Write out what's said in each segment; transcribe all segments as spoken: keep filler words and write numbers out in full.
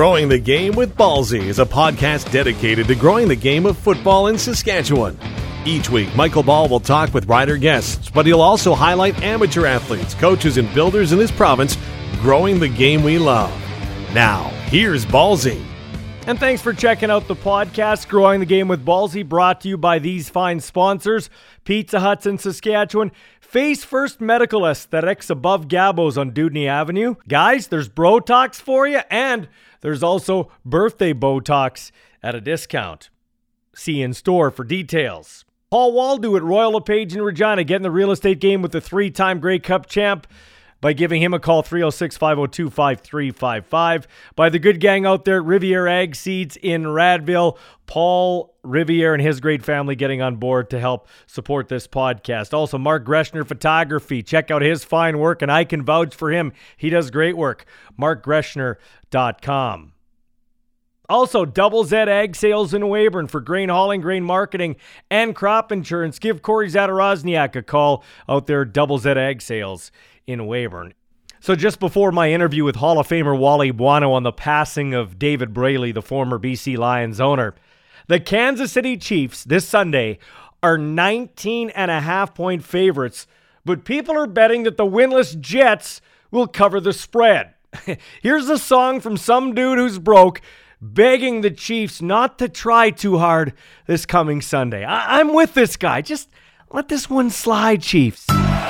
Growing the Game with Ballsy is a podcast dedicated to growing the game of football in Saskatchewan. Each week, Michael Ball will talk with rider guests, but he'll also highlight amateur athletes, coaches, and builders in this province growing the game we love. Now, here's Ballsy. And thanks for checking out the podcast, Growing the Game with Ballsy, brought to you by these fine sponsors: Pizza Huts in Saskatchewan, Face First Medical Aesthetics above Gabos on Dudney Avenue. Guys, there's Brotox for you, and there's also birthday Botox at a discount. See in store for details. Paul Waldo at Royal LePage in Regina, getting the real estate game with the three-time Grey Cup champ by giving him a call, three oh six, five oh two, five three five five. By the good gang out there at Riviere Ag Seeds in Radville, Paul Riviere and his great family getting on board to help support this podcast. Also, Mark Greshner Photography. Check out his fine work, and I can vouch for him. He does great work. mark greshner dot com. Also, Double Z Ag Sales in Weyburn for grain hauling, grain marketing, and crop insurance. Give Corey Zadarozniak a call out there at Double Z Ag Sales in Weyburn. So just before my interview with Hall of Famer Wally Buono on the passing of David Braley, the former B C Lions owner, the Kansas City Chiefs this Sunday are nineteen and a half point favorites, but people are betting that the winless Jets will cover the spread. Here's a song from some dude who's broke, begging the Chiefs not to try too hard this coming Sunday. I- I'm with this guy. Just let this one slide, Chiefs.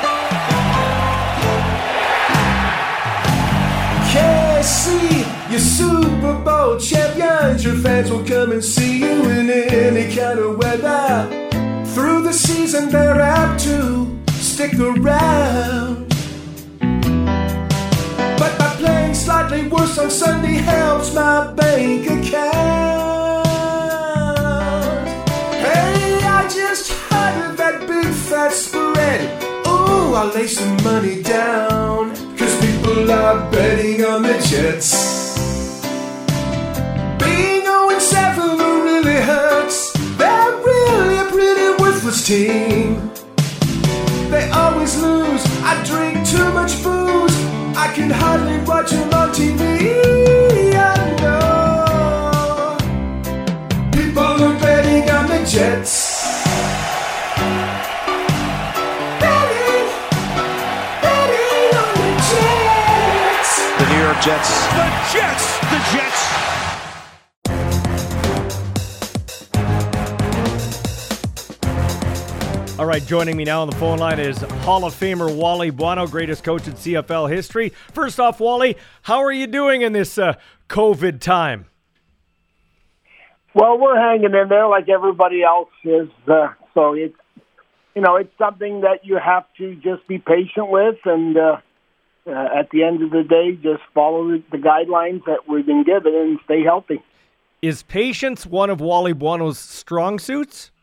K C, you're Super Bowl champions. Your fans will come and see you in any kind of weather. Through the season, they're apt to stick around. But by playing slightly worse on Sunday helps my bank account. Hey, I just heard of that big fat spread. Ooh, I'll lay some money down, 'cause people are betting on the Jets. Being oh and seven really hurts. They're really a pretty worthless team. They always lose. I drink too much booze. I can hardly watch them on T V. I know people are betting on the Jets. Betting, betting on the Jets. The New York Jets. The Jets. The Jets. All right, joining me now on the phone line is Hall of Famer Wally Buono, greatest coach in C F L history. First off, Wally, how are you doing in this uh, COVID time? Well, we're hanging in there like everybody else is. Uh, so it's, you know, it's something that you have to just be patient with, and uh, uh, at the end of the day, just follow the, the guidelines that we've been given and stay healthy. Is patience one of Wally Buono's strong suits?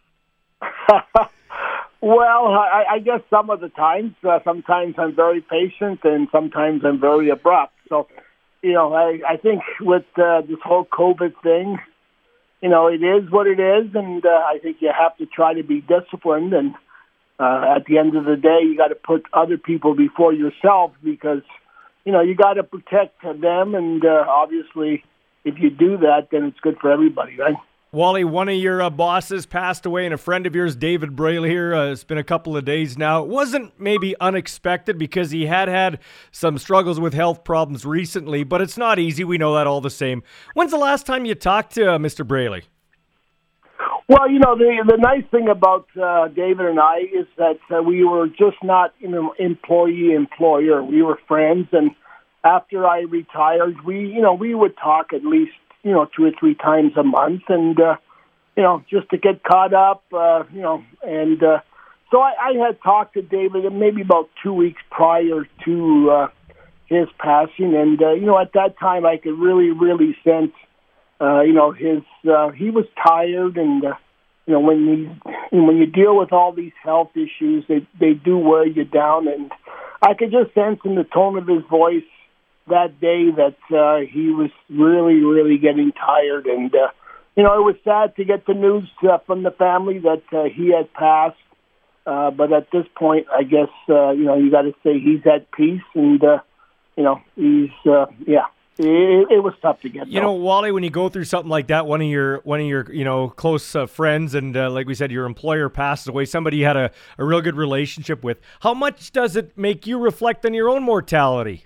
Well, I, I guess some of the times. Uh, sometimes I'm very patient, and sometimes I'm very abrupt. So, you know, I, I think with uh, this whole COVID thing, you know, it is what it is, and uh, I think you have to try to be disciplined. And uh, at the end of the day, you got to put other people before yourself, because, you know, you got to protect them. And uh, obviously, if you do that, then it's good for everybody, right? Wally, one of your uh, bosses passed away, and a friend of yours, David Braley here, uh, it's been a couple of days now. It wasn't maybe unexpected because he had had some struggles with health problems recently, but it's not easy. We know that all the same. When's the last time you talked to uh, Mister Braley? Well, you know, the the nice thing about uh, David and I is that uh, we were just not, you know, employee-employer. We were friends, and after I retired, we, you know, we would talk at least, you know, two or three times a month, and, uh, you know, just to get caught up, uh, you know, and uh, so I, I had talked to David maybe about two weeks prior to uh, his passing, and, uh, you know, at that time I could really, really sense, uh, you know, his, uh, he was tired, and, uh, you know, when you, when you deal with all these health issues, they, they do wear you down, and I could just sense in the tone of his voice that day that uh, he was really, really getting tired. And, uh, you know, it was sad to get the news uh, from the family that uh, he had passed. Uh, but at this point, I guess, uh, you know, you got to say he's at peace, and, uh, you know, he's, uh, yeah. it, it was tough to get. You know, Wally, when you go through something like that, one of your one of your you know close uh, friends, and uh, like we said, your employer passes away, somebody you had a, a real good relationship with. How much does it make you reflect on your own mortality?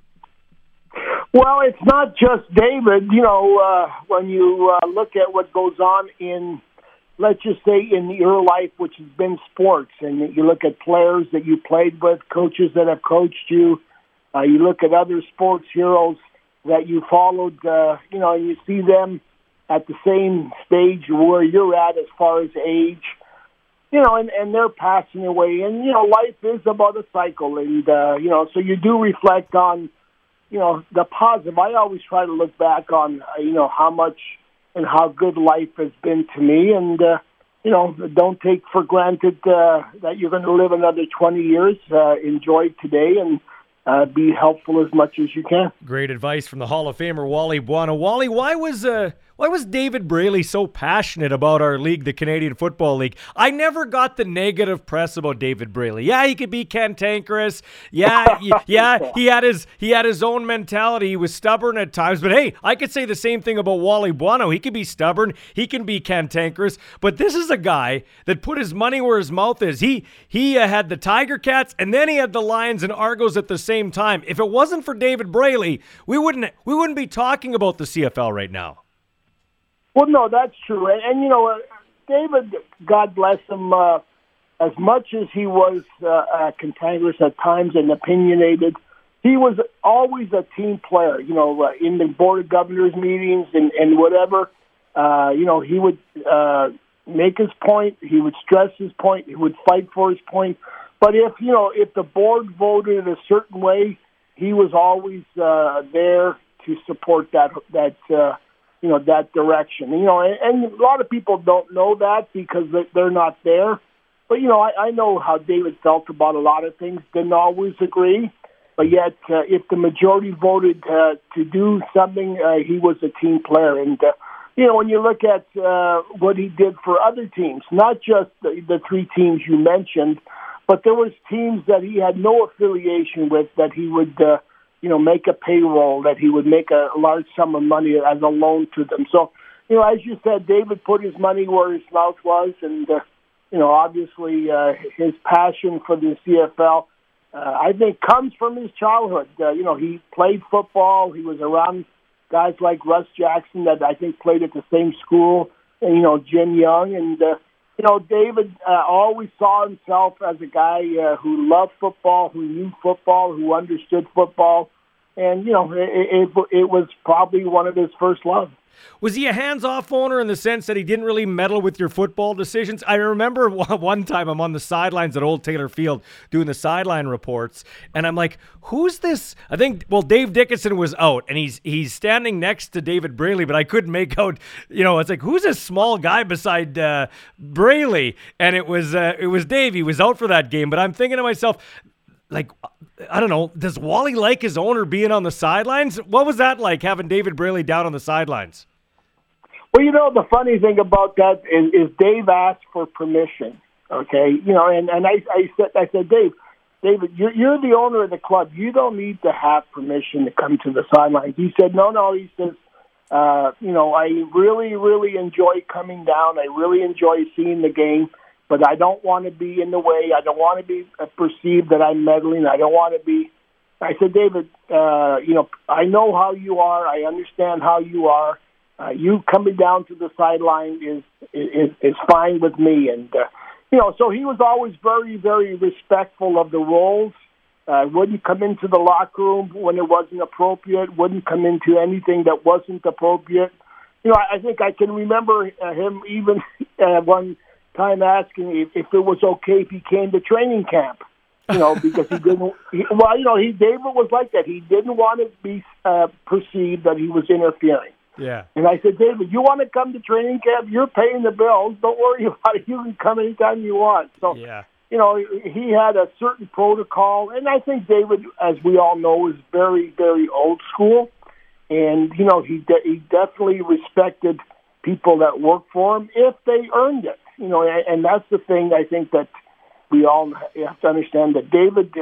Well, it's not just David. You know, uh, when you uh, look at what goes on in, let's just say, in your life, which has been sports, and you look at players that you played with, coaches that have coached you, uh, you look at other sports heroes that you followed, uh, you know, and you see them at the same stage where you're at as far as age, you know, and, and they're passing away. And, you know, life is about a cycle. And, uh, you know, so you do reflect on, you know, the positive. I always try to look back on, uh, you know, how much and how good life has been to me. And, uh, you know, don't take for granted uh, that you're going to live another twenty years. Uh, enjoy today and uh, be helpful as much as you can. Great advice from the Hall of Famer, Wally Buono. Wally, why was uh, why was David Braley so passionate about our league, the Canadian Football League? I never got the negative press about David Braley. Yeah, he could be cantankerous. Yeah, yeah, he had his he had his own mentality. He was stubborn at times. But hey, I could say the same thing about Wally Buono. He could be stubborn. He can be cantankerous. But this is a guy that put his money where his mouth is. He he uh, had the Tiger Cats, and then he had the Lions and Argos at the same time. If it wasn't for David Braley, we wouldn't we wouldn't be talking about the C F L right now. Well, no, that's true. And, and you know, uh, David, God bless him, uh, as much as he was uh, uh, cantankerous at times and opinionated, he was always a team player, you know, uh, in the Board of Governors meetings and, and whatever. Uh, you know, he would uh, make his point. He would stress his point. He would fight for his point. But if, you know, if the board voted a certain way, he was always uh, there to support that, that uh you know, that direction. You know, and, and a lot of people don't know that because they're not there. But, you know, I, I know how David felt about a lot of things, didn't always agree. But yet, uh, if the majority voted uh, to do something, uh, he was a team player. And, uh, you know, when you look at uh, what he did for other teams, not just the, the three teams you mentioned, but there was teams that he had no affiliation with that he would uh, you know, make a payroll, that he would make a large sum of money as a loan to them. So, you know, as you said, David put his money where his mouth was, and, uh, you know, obviously uh, his passion for the C F L, uh, I think, comes from his childhood. Uh, you know, he played football. He was around guys like Russ Jackson that I think played at the same school, and, you know, Jim Young. And, uh, you know, David uh, always saw himself as a guy uh, who loved football, who knew football, who understood football. And, you know, it, it, it was probably one of his first loves. Was he a hands-off owner in the sense that he didn't really meddle with your football decisions? I remember one time I'm on the sidelines at Old Taylor Field doing the sideline reports, and I'm like, who's this? I think, well, Dave Dickinson was out, and he's he's standing next to David Braley, but I couldn't make out, you know, it's like, who's this small guy beside uh, Braley? And it was, uh, it was Dave. He was out for that game, but I'm thinking to myself, like, I don't know, does Wally like his owner being on the sidelines? What was that like, having David Braley down on the sidelines? Well, you know, the funny thing about that is, is Dave asked for permission, okay? You know, and, and I, I said, I said, Dave, David, you're, you're the owner of the club. You don't need to have permission to come to the sidelines. He said, no, no. He says, uh, you know, I really, really enjoy coming down. I really enjoy seeing the game. But I don't want to be in the way. I don't want to be perceived that I'm meddling. I don't want to be. I said, David, uh, you know, I know how you are. I understand how you are. Uh, you coming down to the sideline is is, is fine with me. And, uh, you know, so he was always very, very respectful of the roles. Uh, wouldn't come into the locker room when it wasn't appropriate. Wouldn't come into anything that wasn't appropriate. You know, I, I think I can remember uh, him even uh, one time asking if, if it was okay if he came to training camp, you know, because he didn't, he, well, you know, he, David was like that. He didn't want to be uh, perceived that he was interfering. Yeah. And I said, David, you want to come to training camp? You're paying the bills. Don't worry about it. You can come anytime you want. So, yeah. you know, he had a certain protocol. And I think David, as we all know, is very, very old school. And, you know, he de- he definitely respected people that work for him if they earned it. You know, and that's the thing I think that we all have to understand, that David uh,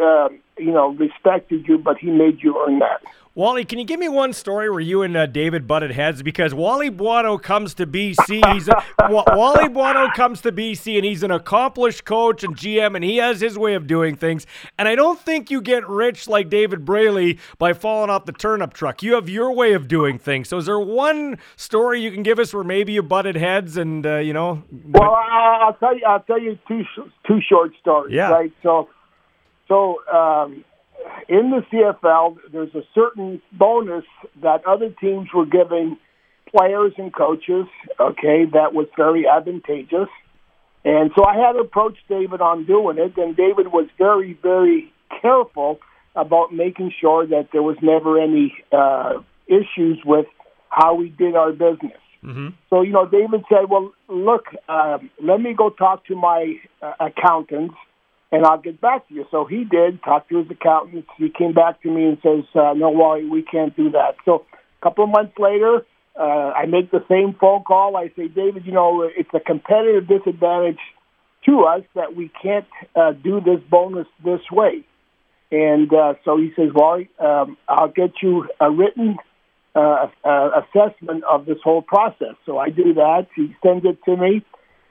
you know, respected you, but he made you earn that. Wally, can you give me one story where you and uh, David butted heads? Because Wally Buono comes to B C. He's a, w- Wally Buono comes to B C, and he's an accomplished coach and G M, and he has his way of doing things. And I don't think you get rich like David Braley by falling off the turnip truck. You have your way of doing things. So is there one story you can give us where maybe you butted heads and, uh, you know? Well, I, I'll tell you. I'll tell you two two short stories. Yeah. Right. So, so. Um, In the C F L, there's a certain bonus that other teams were giving players and coaches, okay, that was very advantageous. And so I had approached David on doing it, and David was very, very careful about making sure that there was never any uh, issues with how we did our business. Mm-hmm. So, you know, David said, well, look, um, let me go talk to my uh, accountants, and I'll get back to you. So he did, talk to his accountants. He came back to me and says, uh, no, Wally, we can't do that. So a couple of months later, uh, I make the same phone call. I say, David, you know, it's a competitive disadvantage to us that we can't uh, do this bonus this way. And uh, so he says, Wally, um, I'll get you a written uh, uh, assessment of this whole process. So I do that. He sends it to me.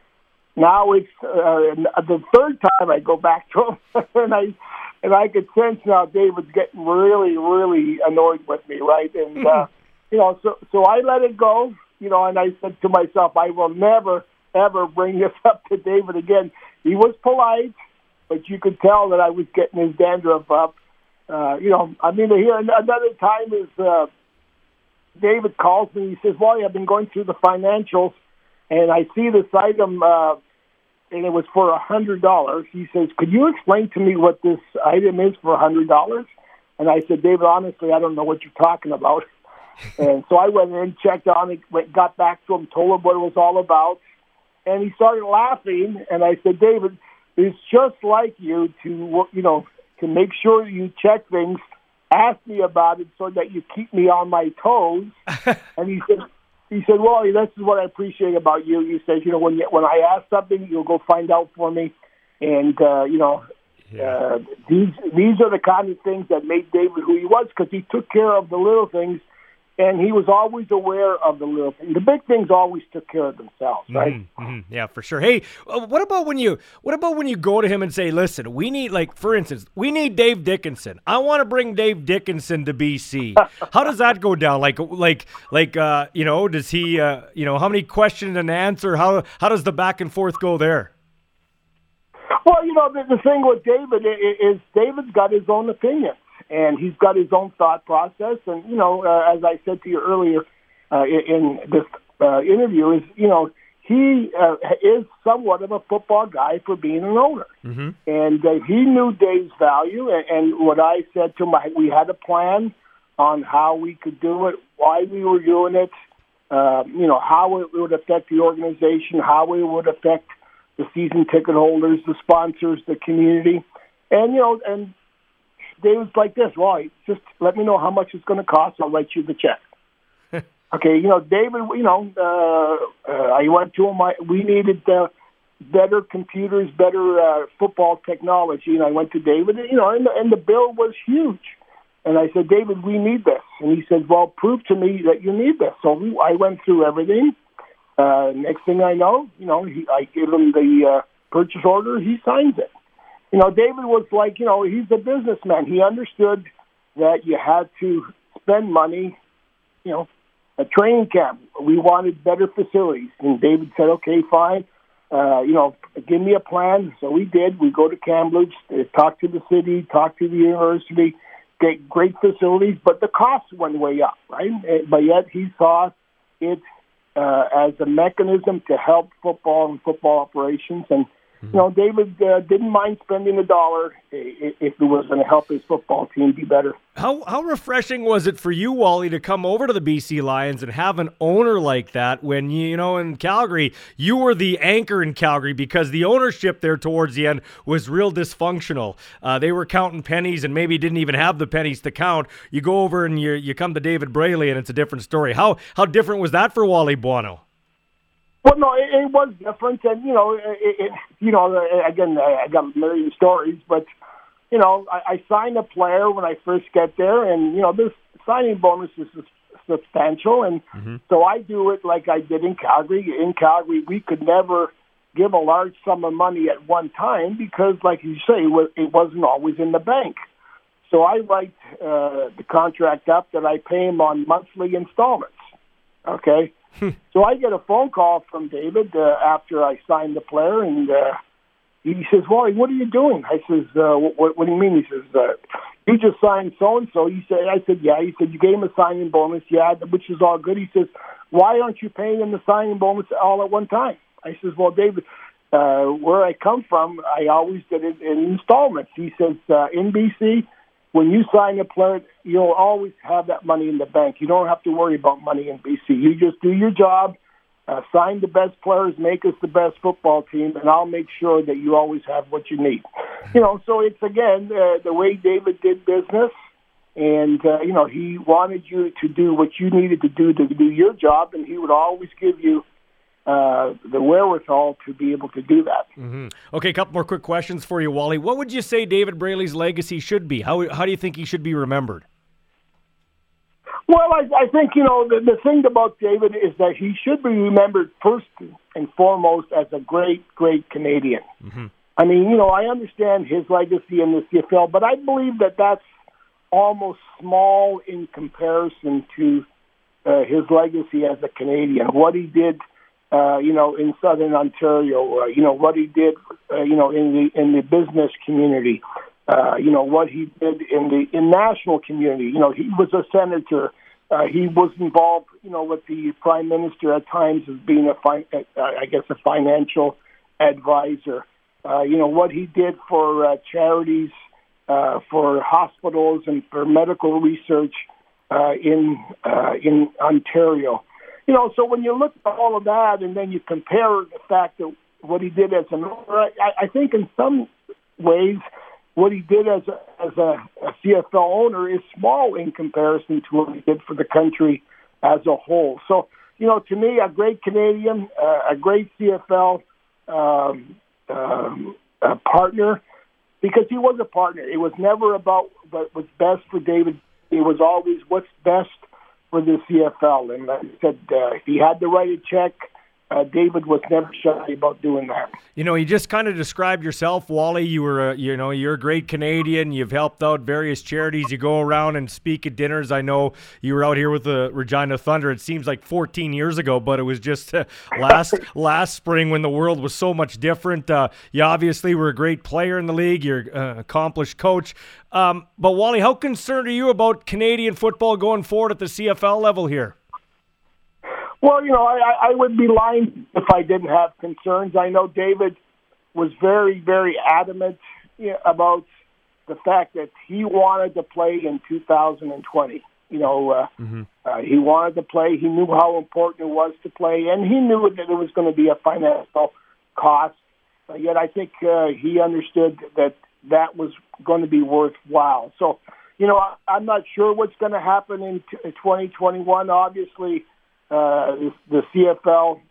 Now it's uh, the third time I go back to him, and I and I could sense now David's getting really, really annoyed with me, right? And uh, you know, so so I let it go, you know, and I said to myself, I will never ever bring this up to David again. He was polite, but you could tell that I was getting his dandruff up. Uh, you know, I mean, here another time is uh, David calls me. He says, "Wally, I've been going through the financials, and I see this item." Uh, and it was for a hundred dollars. He says, could you explain to me what this item is for a hundred dollars? And I said, David, honestly, I don't know what you're talking about. And so I went in, checked on it, went, got back to him, told him what it was all about. And he started laughing. And I said, David, it's just like you to, you know, to make sure you check things, ask me about it so that you keep me on my toes. And he said, He said, well, this is what I appreciate about you. He said, you know, when you, when I ask something, you'll go find out for me. And, uh, you know, yeah. uh, these these are the kind of things that made David who he was, because he took care of the little things, and he was always aware of the little things. The big things always took care of themselves, right? Mm-hmm, mm-hmm. Yeah, for sure. Hey, uh, what about when you what about when you go to him and say, listen, we need, like, for instance, we need Dave Dickenson. I want to bring Dave Dickenson to B C. How does that go down? Like, like, like, uh, you know, does he, uh, you know, how many questions and answer? How how does the back and forth go there? Well, you know, the, the thing with David is, is David's got his own opinion. And he's got his own thought process. And, you know, uh, as I said to you earlier uh, in this uh, interview, is, you know, he uh, is somewhat of a football guy for being an owner. Mm-hmm. And uh, he knew Dave's value. And, and what I said to him, we had a plan on how we could do it, why we were doing it, uh, you know, how it would affect the organization, how it would affect the season ticket holders, the sponsors, the community. And, you know, and David's like this, well, just let me know how much it's going to cost. I'll write you the check. Okay, you know, David, you know, uh, uh, I went to him. I, we needed uh, better computers, better uh, football technology. And I went to David, you know, and the, and the bill was huge. And I said, David, we need this. And he said, well, prove to me that you need this. So we, I went through everything. Uh, next thing I know, you know, he, I give him the uh, purchase order. He signs it. You know, David was like, you know, he's a businessman. He understood that you had to spend money, you know, a training camp. We wanted better facilities. And David said, okay, fine. Uh, you know, give me a plan. So we did. We go to Kamloops, talk to the city, talk to the university, get great facilities, but the costs went way up, right? But yet he saw it uh, as a mechanism to help football and football operations. And you know, David uh, didn't mind spending a dollar if it was going to help his football team be better. How how refreshing was it for you, Wally, to come over to the B C Lions and have an owner like that when, you know, in Calgary, you were the anchor in Calgary because the ownership there towards the end was real dysfunctional. Uh, they were counting pennies and maybe didn't even have the pennies to count. You go over and you you come to David Braley and it's a different story. How how different was that for Wally Buono? Well, no, it, it was different, and you know, it, it, you know, again, I got a million stories, but you know, I, I sign a player when I first get there, and, you know, this signing bonus is substantial, and mm-hmm. so I do it like I did in Calgary. In Calgary, we could never give a large sum of money at one time because, like you say, it wasn't always in the bank. So I write uh, the contract up that I pay him on monthly installments, okay? So I get a phone call from David uh, after I signed the player, and uh, he says, "Wally, what are you doing?" I says, uh, what, what do you mean? He says, uh, "You just signed so-and-so." He said, I said, "Yeah." He said, "You gave him a signing bonus." Yeah, which is all good. He says, "Why aren't you paying him the signing bonus all at one time?" I says, "Well, David, uh, where I come from, I always did it in installments." He says, uh, "In B C, when you sign a player, you'll always have that money in the bank. You don't have to worry about money in B C. You just do your job, uh, sign the best players, make us the best football team, and I'll make sure that you always have what you need." You know, so it's, again, uh, the way David did business. And, uh, you know, he wanted you to do what you needed to do to do your job, and he would always give you uh, the wherewithal to be able to do that. Mm-hmm. Okay, a couple more quick questions for you, Wally. What would you say David Braley's legacy should be? How how do you think he should be remembered? Well, I, I think, you know, the, the thing about David is that he should be remembered first and foremost as a great, great Canadian. Mm-hmm. I mean, you know, I understand his legacy in the C F L, but I believe that that's almost small in comparison to uh, his legacy as a Canadian. What he did, uh, you know, in Southern Ontario, uh, you know, what he did, uh, you know, in the in the business community, uh, you know, what he did in the in national community. You know, he was a senator. Uh, he was involved, you know, with the prime minister at times as being a, fin- uh, I guess, a financial advisor. Uh, you know, what he did for uh, charities, uh, for hospitals, and for medical research uh, in uh, in Ontario. You know, so when you look at all of that and then you compare the fact that what he did as an owner, I, I think in some ways what he did as a, as a, a C F L owner is small in comparison to what he did for the country as a whole. So, you know, to me, a great Canadian, uh, a great C F L um, um, a partner, because he was a partner. It was never about what was best for David. It was always what's best for the C F L. And like I said, uh, if he had to write a check, uh, David was never shy about doing that. You know, you just kind of described yourself, Wally. You were, a, you know, you're a great Canadian. You've helped out various charities. You go around and speak at dinners. I know you were out here with the Regina Thunder. It seems like fourteen years ago, but it was just uh, last last spring when the world was so much different. Uh, you obviously were a great player in the league. You're an accomplished coach. Um, but Wally, how concerned are you about Canadian football going forward at the C F L level here? Well, you know, I, I would be lying if I didn't have concerns. I know David was very, very adamant you know, about the fact that he wanted to play in two thousand twenty. You know, uh, mm-hmm. uh, he wanted to play. He knew how important it was to play, and he knew that it was going to be a financial cost. Uh, yet I think uh, he understood that that was going to be worthwhile. So, you know, I, I'm not sure what's going to happen in t- twenty twenty-one. Obviously, Uh, the C F L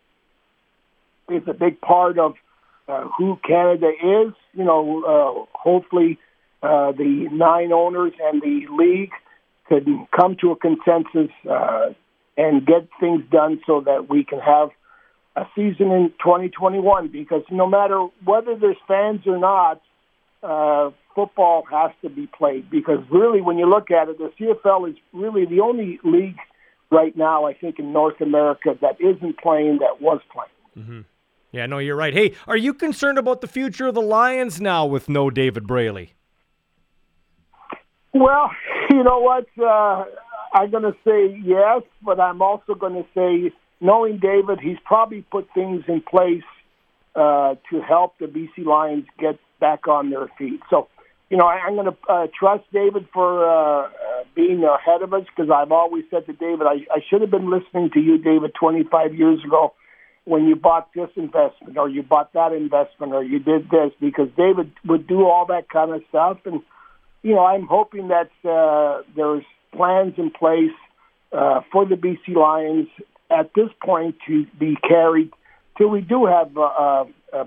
is a big part of uh, who Canada is. You know, uh, hopefully uh, the nine owners and the league could come to a consensus uh, and get things done so that we can have a season in twenty twenty-one. Because no matter whether there's fans or not, uh, football has to be played. Because really, when you look at it, the C F L is really the only league right now, I think, in North America that isn't playing that was playing. Mm-hmm. Yeah, no, you're right. Hey, are you concerned about the future of the Lions now with no David Braley? Well, you know what? Uh, I'm going to say yes, but I'm also going to say, knowing David, he's probably put things in place uh, to help the B C Lions get back on their feet. So, you know, I, I'm going to uh, trust David for uh, uh, being ahead of us, because I've always said to David, I, I should have been listening to you, David, twenty-five years ago when you bought this investment or you bought that investment or you did this, because David would do all that kind of stuff. And, you know, I'm hoping that uh, there's plans in place uh, for the B C Lions at this point to be carried till we do have uh, uh,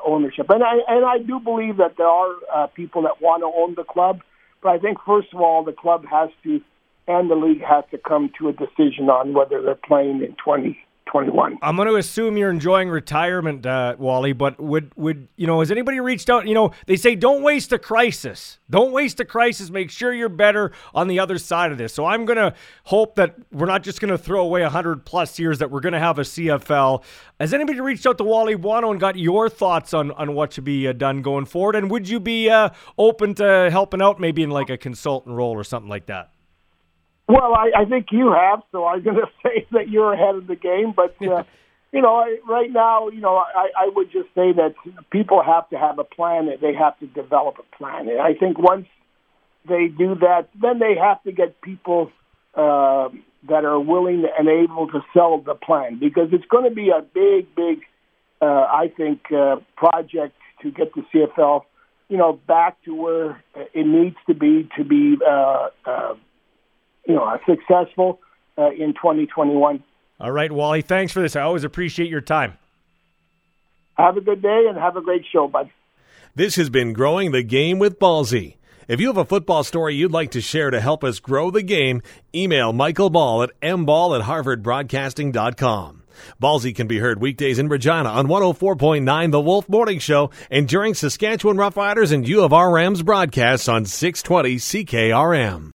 ownership. And I and I do believe that there are uh, people that want to own the club, but I think first of all the club has to and the league has to come to a decision on whether they're playing in twenty twenty-one. I'm going to assume you're enjoying retirement, uh, Wally, but would, would, you know, has anybody reached out? You know, they say don't waste a crisis. Don't waste a crisis. Make sure you're better on the other side of this. So I'm going to hope that we're not just going to throw away one hundred plus years, that we're going to have a C F L. Has anybody reached out to Wally Buono and got your thoughts on, on what should be uh, done going forward? And would you be uh, open to helping out maybe in like a consultant role or something like that? Well, I, I think you have, so I'm going to say that you're ahead of the game. But, uh, you know, I, right now, you know, I, I would just say that people have to have a plan. They have to develop a plan. And I think once they do that, then they have to get people uh, that are willing and able to sell the plan. Because it's going to be a big, big, uh, I think, uh, project to get the C F L, you know, back to where it needs to be to be uh, uh you know, successful uh, in twenty twenty-one. All right, Wally, thanks for this. I always appreciate your time. Have a good day and have a great show, bud. This has been Growing the Game with Ballsy. If you have a football story you'd like to share to help us grow the game, email Michael Ball at m ball at harvard broadcasting dot com. Ballsy can be heard weekdays in Regina on one oh four point nine The Wolf Morning Show and during Saskatchewan Roughriders and U of R Rams broadcasts on six twenty C K R M.